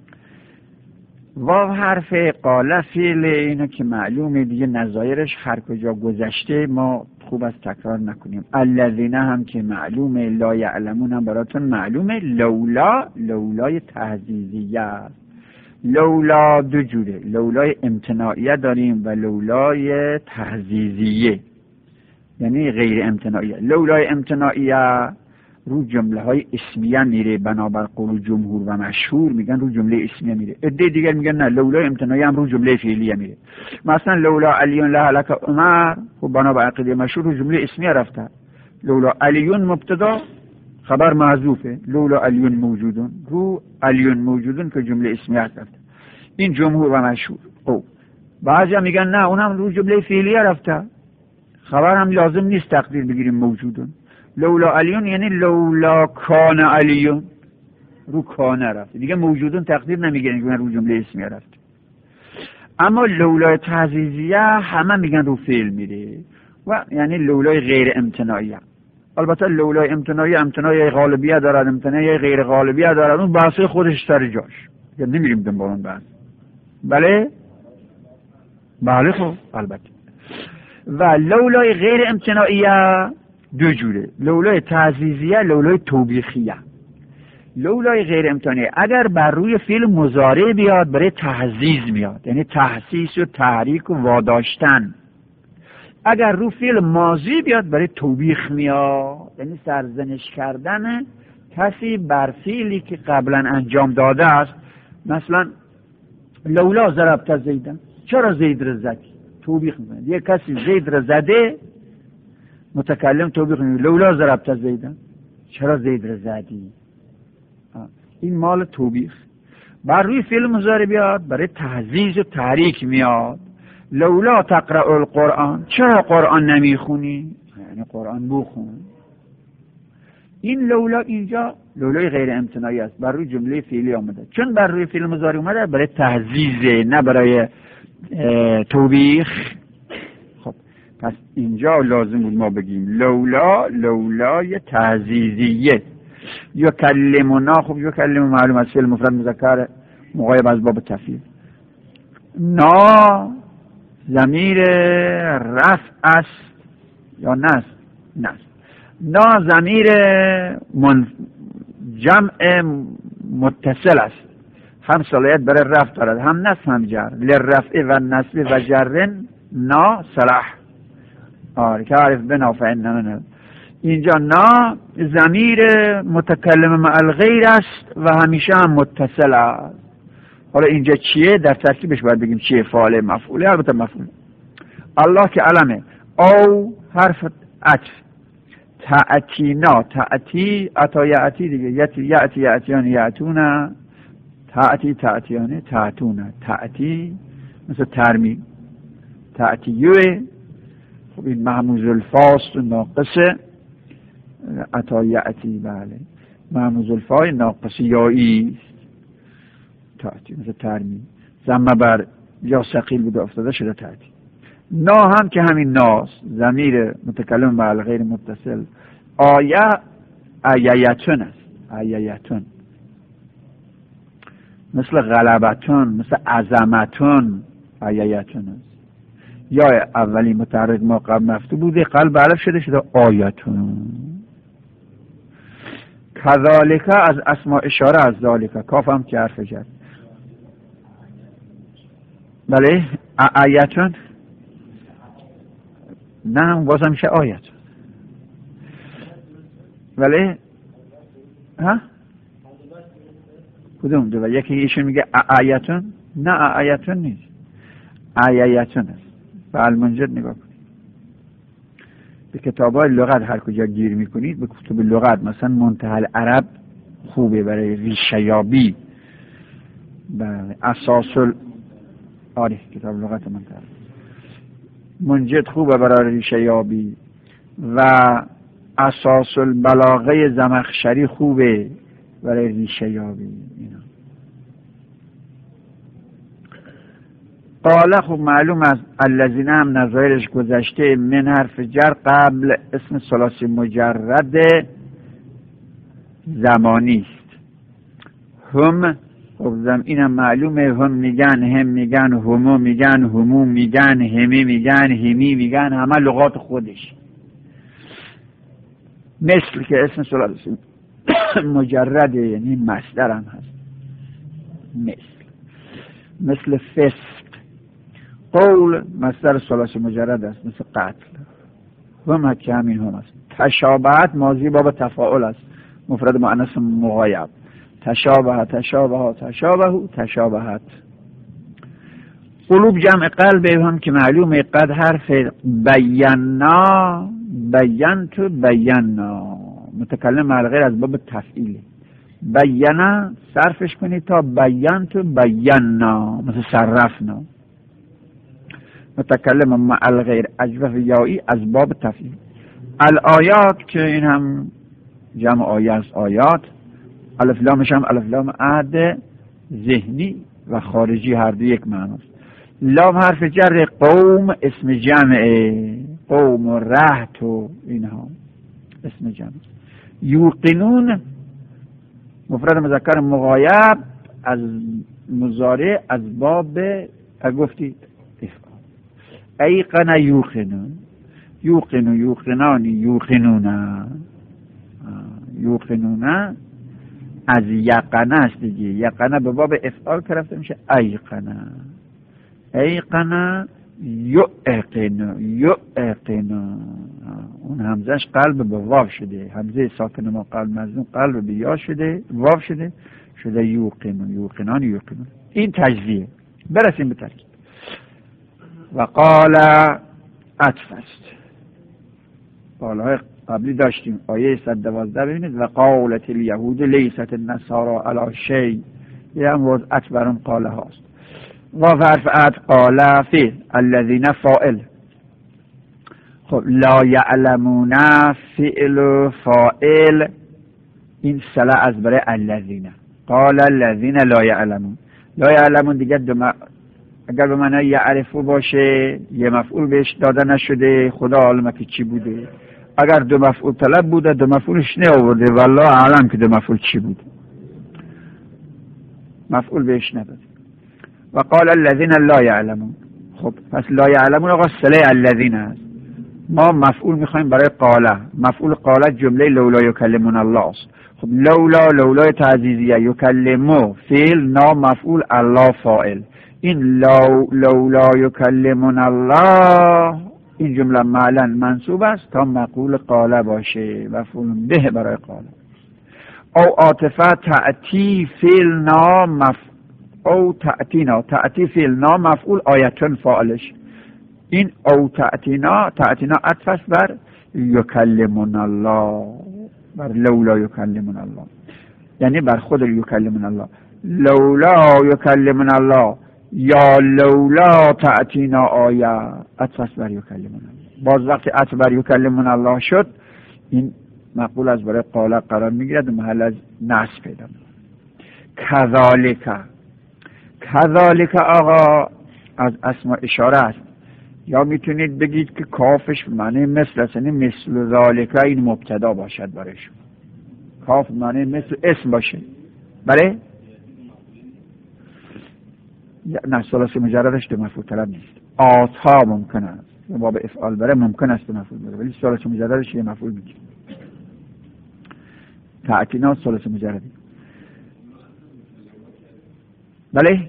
واو حرف قال فعل، اینو که معلومه دیگه، نظایرش هر کجا گذشته ما خوب از تکرار نکنیم. الذین هم که معلومه، لا یعلمون هم براتون معلومه. لولا، لولای تهذیزیه است. لولا دو جوره، لولای امتناعیه داریم و لولای تهذیزیه یعنی غیر امتناعیه. لولای امتناعیه رو جمله های اسمیه میره، بنابر قول جمهور و مشهور میگن رو جمله اسمیه میره. عده دیگر میگن نه، لولای امتناعی هم رو جمله فعلیه میره. مثلا لولا علیون لهلک عمر، خب بنابر عقیده مشهور رو جمله اسمیه رفته. لولا علیون مبتدا، خبر محذوفه، لولا علیون موجودون، رو علیون موجودون که جمله اسمیه رفته. این جمهور و مشهور. خب بعضیا میگن نه، اونم رو جمله فعلیه رفته، خبر هم لازم نیست تقدیر بگیریم موجودون. لولا علیون یعنی لولا کان علیون، رو کانه رفته دیگه، موجودون تقدیر نمیگیرن که رو جمله اسمیه رفته. اما لولای تعزیزیه همه میگن رو فعل میره و یعنی لولای غیر امتناعیه. البته لولای امتناعی امتناعی غالبیه دارد، امتناعی غیر غالبیه دارد، اون بحث خودش سر جاش، یعنی نمیریم دنبال اون بحث. بله خب البته. و لولای غیر امتناعیه دو جوره، لولای تعزیزیه، لولای توبیخیه. لولای غیر امتناعی اگر بر روی فعل مضارع بیاد برای تعزیز میاد، یعنی تحسیس و تحریک و واداشتن. اگر رو فعل ماضی بیاد برای توبیخ میاد، یعنی سرزنش کردن کسی بر فعلی که قبلا انجام داده است. مثلا لولا ضربت زیدن، چرا زید را زدی؟ توبیخ میکنه. یک کسی زید را زده، متکلم توبیخ میکنه، لولا ضربت زیدن، چرا زید را زدی؟ این مال توبیخ. بر روی فعل مضارع بیاد برای تعزیز و تحریک میاد. لولا تقرأ القرآن، چرا قرآن نمیخونی؟ یعنی قرآن بخون. این لولا اینجا لولای غیر امتناعی است، بر روی جمله فعلی آمده. چون بر روی فعل مضارع اومده برای تعزیز نه برای توبیخ. خب پس اینجا لازم بود ما بگیم لولا، لولای تعزیزیه. یکلمنا، خب یکلم معلوم از فعل مفرد مذکر مغایب از باب تفعیل. نا ضمیر رفع است یا نصب؟ نصب. نا ضمیر جمع متصل است، هم صلاحیت برای رفع دارد، هم نصب هم جر. للرفع و نصب و جرن نا صلاح. که عارف بنا فإن اینجا نا ضمیر متکلم مع الغیر است و همیشه هم متصل است. حالا اینجا چیه؟ در ترکیبش باید بگیم چیه، فاعل مفعوله. البته مفعول الله که علمه. او حرف عطف. تأتینا، تأتی اتا یأتی دیگه، یأتی یأتیان یأتون، تأتی تأتیانه تأتون، تأتی مثل ترمیم، تأتیوه. خب این محموز الفاست و ناقصه. اتا یأتی بله محموز الفای ناقص یایی است. تأتی مثل ترمیم، ضمه بر یا ثقیل بوده افتاده شده تأتی. نا هم که همین ناست، ضمیر متکلم مع الغیر متصل. آیه ایتون است، ایتون مثل غلبتون، مثل عظمتون، ایتون است. یا اولی متحرک ما قبل مفتوح بوده قلب الف شده آیتون. کذالک از اسماء اشاره از ذالک، کاف هم که حرف جر. بله ایتون نه بازم میشه آیت. ولی ها کدوم دو؟ یکی ایشون میگه آیتون، نه آیتون نیست، آیتون است. به المنجد نگاه کنید، به کتابای لغت هر کجا گیر میکنید، به کتب لغت مثلا منتهى العرب خوبه برای ریشه یابی. بله اساس آره کتاب لغت منتهى منجد خوبه برای ریشه یابی و اساس البلاغه زمخشری خوبه برای ریشه یابی. اینا قاله خب معلوم از الذین هم نظایرش گذشته. من حرف جر قبل اسم ثلاثی مجرد زمانی است. هم خب اینم معلومه، هم میگن، هم میگن، همو میگن، همو میگن، همی میگن، همی میگن، همه لغات خودش. مثل که اسم ثلاثی مجرد یعنی مصدر هم هست. مثل فسق. قول مصدر ثلاثی مجرد است، مثل قتل. هم که همین هم است. تشابهت ماضی باب تفاعل است، مفرد مؤنث مغایب. تشابه تشابه تشابه تشابهت. قلوب جمع قلب هم که معلومه. قد حرف بینا، بینت بینا، متکلم مع الغیر از باب تفعیله. بینا صرفش کنید تا بینت بینا، مثل صرفنا. متکلم مع الغیر اجوف یایی از باب تفعیل. الآیات که این هم جمع آیه است، آیات. الف لامش هم الف لام عهد ذهنی و خارجی، هر دو یک معناست. لام حرف جر. قوم اسم جمعه، قوم و رهت و اینها اسم جمع. یوقنون مفرد مذکر مغایب از مضارع از باب گفتید ایقن یوقنون، یوقنون یوقنانی یوقنون، یوقنون از یقنه است دیگه. یقنه به باب افعال که رفته میشه ایقنه. ایقنه یعقنه، یعقنه اون همزش قلب به واو شده، همزه ساکن ما قلب مظلوم قلب به یا شده، واو شده، شده یوقنه، یوقنان یوقنون. این تجزیه. برسیم به ترکیب. و قال عطف است. قالهای قبلی داشتیم. آیه 112 ببینید. و قالت الیهود لیست النصارى علی شیء. یه هم وضعت بر اون قاله هاست. و حرف عطف قاله فعل، الذین فاعل. خب لا یعلمون فعل و فاعل، این صله از برای الذین. قال الذین لا یعلمون. لا یعلمون دیگه اگر به معنی یعرفو باشه یه مفعول بهش داده نشده، خدا عالمه که چی بوده. اگر دو مفعول طلب بوده دو مفعولش نه آورده، والله اعلم که دو مفعول چی بوده، مفعول بهش نداده. و قال الذین لا یعلمون. خب پس لا یعلمون آقا صله الذین هست. ما مفعول میخوایم برای قاله. مفعول قاله جمله لولا یکلمون الله است. خب لولای تعزیزیه، یکلمو فعل نام مفعول، الله فاعل. این لولا یکلمون الله این جمله معلن منصوب است تا مقول قاله باشه، مفعول به برای قاله. او عاطفه تأتی فعل نام او تأتی فعل نام مفعول آیتون فاعلش. این او تأتینا عطف است بر یکلمون الله، بر لولا یکلمون الله، یعنی بر خود یکلمون الله. لولا یکلمون الله یا لولا تأتینا آیه عطف است بر یکلمون الله. باز وقتی عطف بر یکلمون الله شد این مقول از برای قاله قرار میگیرد و محل از نصب پیدا میکنه. کذالک آقا از اسم اشاره است، یا میتونید بگید که کافش معنی مثل است، یعنی مثل ذالک این مبتدا باشد برای شما. کاف معنی مثل اسم باشه. بله؟ نه، ثلاثی مجردش دو مفعول طلب نیست. آتا ممکن است، باب افعال بره ممکن است دو مفعول بره، ولی ثلاثی مجردش یه مفعول میگیره. تأتینا ثلاثی مجردی. بله؟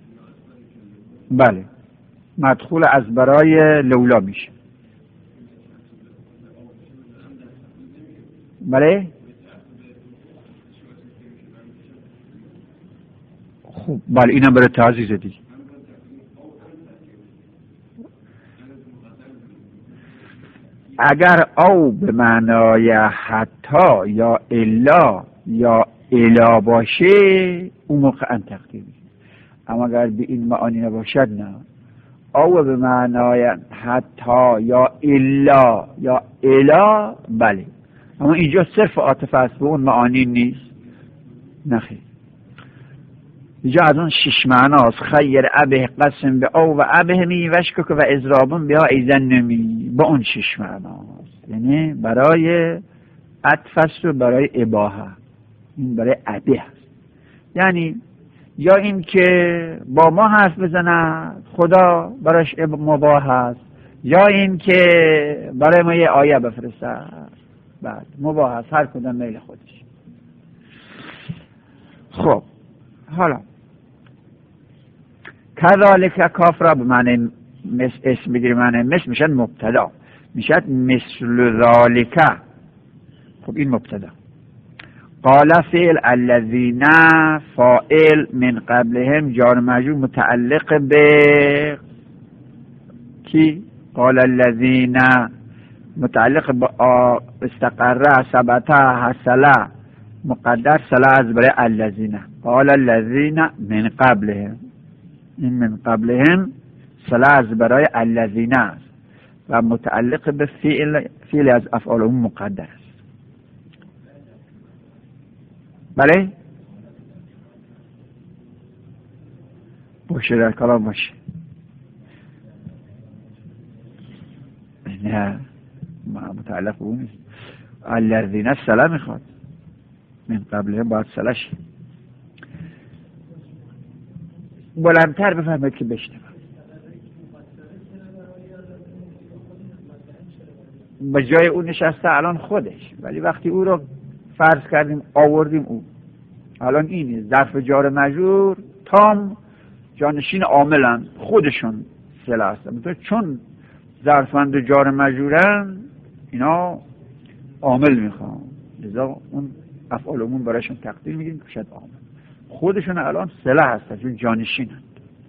بله، مدخول از برای لولا میشه. بله؟ خوب، بله اینم برای تعزیز دیگه. اگر او به معنای حتی یا الا باشه اون موقع ان تقدیر میشه، اما اگر به این معانی نباشد نه. او به معنای حتی یا الا بله، اما اینجا صرف عاطفه است، به اون معانی نیست. نخیر، اینجا از اون 6 معناست. خیر ابه قسم به او و ابه می وشکک و ازرابون بها ایزن نمی، با اون 6 معناست، یعنی برای عطف است و برای اباحه. این برای ابه است، یعنی یا این که با ما حرف بزنه خدا براش مباح است، یا این که برای ما یه آیه بفرسته بعد مباح است، هر کدام میل خودش. خب حالا کذالک کاف را به معنی اسم بگیری، معنی مثل میشد مبتدا، میشد مثل ذالک. خب این مبتدا. قال فعل الذین فاعل من قبلهم جار مجرور متعلق به کی؟ قال الذین متعلق به استقره ثبت حصل مقدر صلاح از برای الذین. قال الذین من قبلهم، این من قبلهم صلاح از برای الذین است و متعلق به فعل از افعالهم مقدر است. بله؟ باشه، در کلام باشه. نه متعلق به اون نیست. الذین السلام میخواد، من قبلهم باید سلش بلندتر بفهمید که بشنوم. به جای اون نشسته الان خودش، ولی وقتی او رو فرض کردیم آوردیم او الان اینه ظرف جار مجرور تام جانشین عاملن، خودشون سله هستن، چون ظرفند جار مجرورن اینا عامل میخوان، لذا اون افعالمون برایشون تقدیر میگیم که شاید عامل، خودشون الان سله هستن چون جانشینن.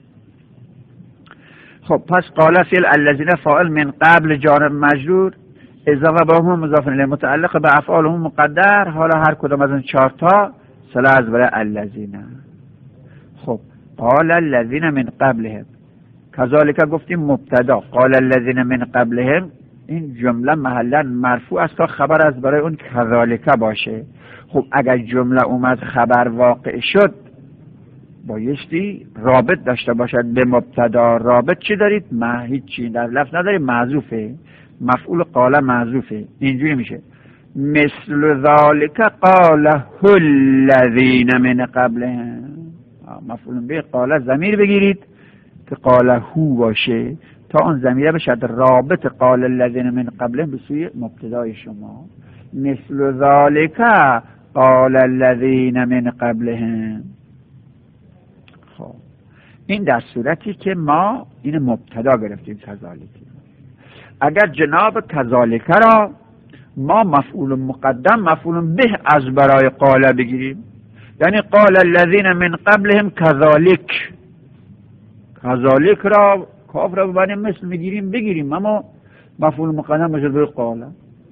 خب پس قال فعل الذین فاعل من قبل جار مجرور اضافه به هم مضاف الیه متعلق به افعالهم مقدر. حالا هر کدام از این 4 تا صلاح از برای الذین. خب قال الذین من قبلهم، کذالک گفتیم مبتدا، قال الذین من قبلهم این جمله محلا مرفوع است تا خبر از برای اون کذالک باشه. خب اگر جمله اومد خبر واقع شد بایستی رابط داشته باشد به مبتدا. رابط چی دارید؟ هیچی در لفظ ندارید، محذوفه، مفعول قال محذوفه. اینجوری میشه مثل ذالک قال الذین من قبلهم. مفعول به قال ضمیر بگیرید که قال هو باشه، تا اون ضمیره بشد رابط قال الذین من قبله به سوی مبتدای شما. مثل ذالک قال الذین من قبلهم. خب این در صورتی که ما این مبتدا گرفتیم کذالک. اگر جناب کذالک را ما مفعول مقدم مفعول به از برای قال بگیریم، یعنی قال الذین من قبلهم کذالک، کذالک را کاف را ببنیم مثل میگیریم بگیریم، اما مفعول مقدم بشه به قال.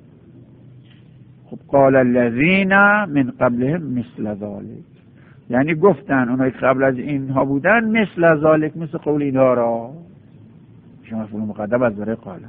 خب قال الذین من قبلهم مثل ذالک، یعنی گفتن اونایی که قبل از اینها بودن مثل ذالک، مثل قول اینها را، شما مفعول مقدم از برای قال.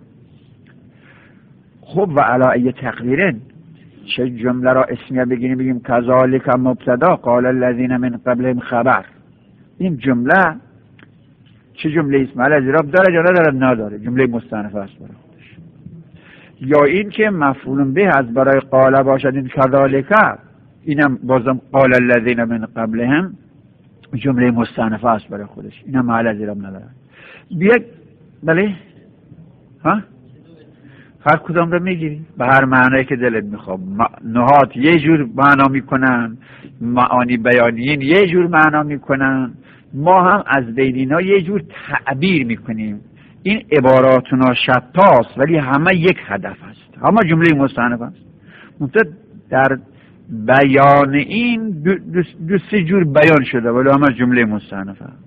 خب و علی ای تقدیرن، چه جمله را اسمیه بگیریم بگیم کذالک مبتدا قال الذین من قبلهم خبر، این جمله چه جمله اسم علی اعراب داره یا نداره؟ نداره، جمله مستأنفه است برای خودش. یا این که مفعول به از برای قال باشد، این کذالک، اینم بازم قال الذین من قبلهم جمله مستأنفه است برای خودش، اینم علی اعراب نداره. بیاید بله ها هر کدام رو میگیری به هر معنی که دلت میخواد. نهات یه جور معنا میکنن، معانی بیانیین یه جور معنا میکنن، ما هم از بینینا یه جور تعبیر میکنیم. این عباراتنا شتاست ولی همه یک هدف است، همه جمله مستأنفه است. منتها در بیان این دو سه جور بیان شده ولی همه جمله مستأنفه است.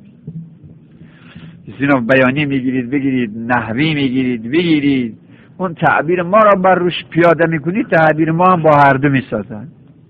زینا بیانی میگیرید بگیرید، نحوی میگیرید بگیرید، اون تعبیر ما را بر روش پیاده میکنید، تعبیر ما هم با هر دو میسازن.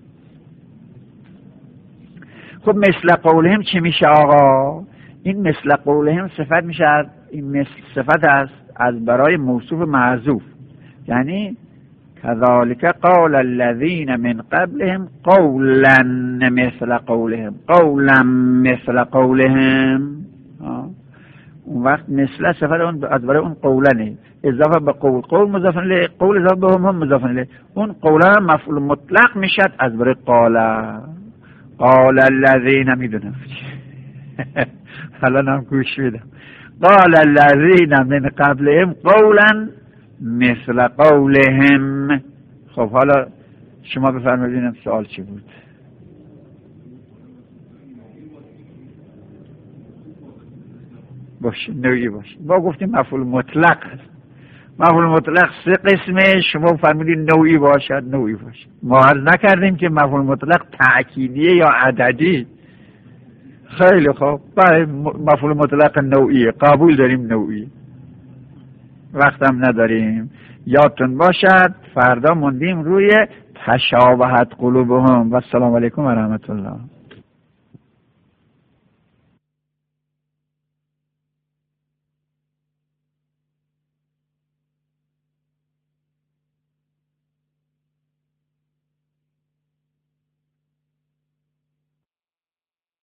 خب مثل قولهم چی میشه آقا؟ این مثل قولهم صفت میشه، این مثل صفت است از برای موصوف محذوف، یعنی کذالک قال الذین من قبلهم قولا مثل قولهم، قولا مثل قولهم. اون وقت مثل صفت اون از برای اون قولنه، اضافه به قول، قول مضاف الیه، قول اضافه به هم مضاف الیه، اون قولن مفعول مطلق میشد از برای قال. قال الذین میدونم حالا هم گوش میدم. قال الذین من قبلهم قولا مثل قولهم. خب حالا شما بفرمایید سوال چی بود؟ باشه نوعی باشه. ما گفتیم مفعول مطلق است. مفعول مطلق سه قسمه، شما فرمودید نوعی باشد نوعی باشد. ما عرض نکردیم که مفعول مطلق تأکیدیه یا عددی. خیلی خوب، برای مفعول مطلق نوعیه، قبول داریم نوعی، وقتم نداریم. یادتون باشد فردا موندیم روی تشابهت قلوبهم و السلام علیکم و رحمت الله.